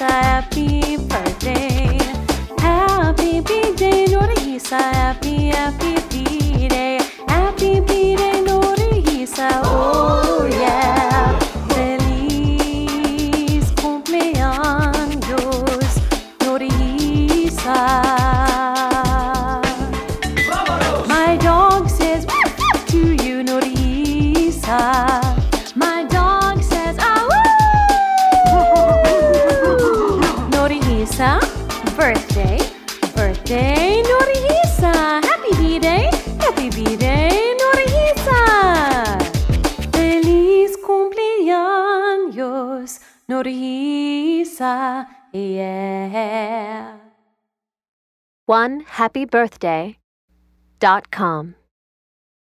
happy birthday. Happy birthday, Norisa, happy birthday. Happy birthday, Norisa, oh yeah. Feliz cumpleaños, Norisa. My dog says to you, Norisa. My dog says, ah, woo! Norisa, birthday, Norisa. Happy birthday, Norisa. Feliz cumpleaños, Norisa, yeah. OneHappyBirthday.com